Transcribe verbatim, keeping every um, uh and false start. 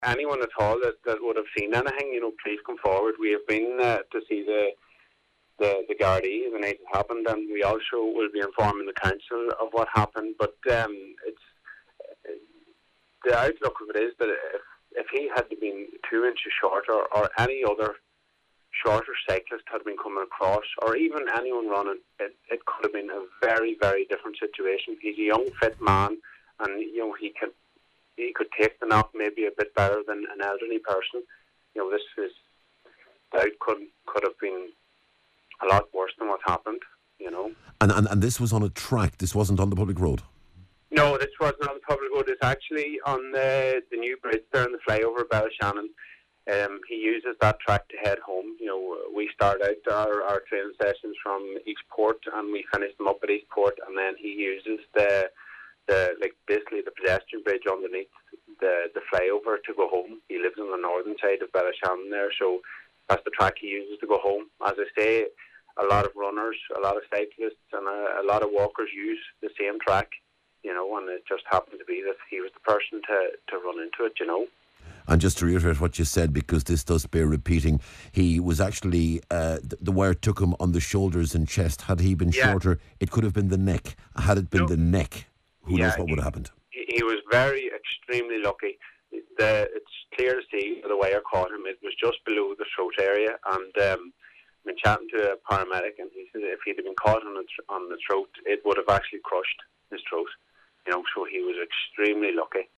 anyone at all that, that would have seen anything, you know, please come forward. We have been uh, to see the the the Gardaí the night it happened, and we also will be informing the council of what happened. But um, it's the outlook of it is that if if he had been two inches shorter, or any other shorter cyclist had been coming across, or even anyone running, it, it could have been a very, very different situation. He's a young, fit man, and you know he could he could take the knock maybe a bit better than an elderly person. You know, this is that could could have been a lot worse than what happened. You know, and and and this was on a track. This wasn't on the public road. No, this wasn't on the public road. It's actually on the the new bridge there on the flyover Bellshannon. Um, he uses that track to head home. You know, we start out our, our training sessions from Eastport, and we finish them up at Eastport, and then he uses the the like basically the pedestrian bridge underneath the the flyover to go home. He lives on the northern side of Bellshannon there, so that's the track he uses to go home. As I say, a lot of runners, a lot of cyclists, and a, a lot of walkers use the same track. You know, and it just happened to be that he was the person to, to run into it, you know. And just to reiterate what you said, because this does bear repeating, he was actually, uh, the, the wire took him on the shoulders and chest. Had he been yeah. shorter, it could have been the neck. Had it been no. the neck, who yeah, knows what he, would have happened. He was very, extremely lucky. The, it's clear to see the wire caught him. It was just below the throat area, and um, I've been chatting to a paramedic, and he said if he'd have been caught on the, on the throat, it would have actually crushed his throat. You know, so he was extremely lucky.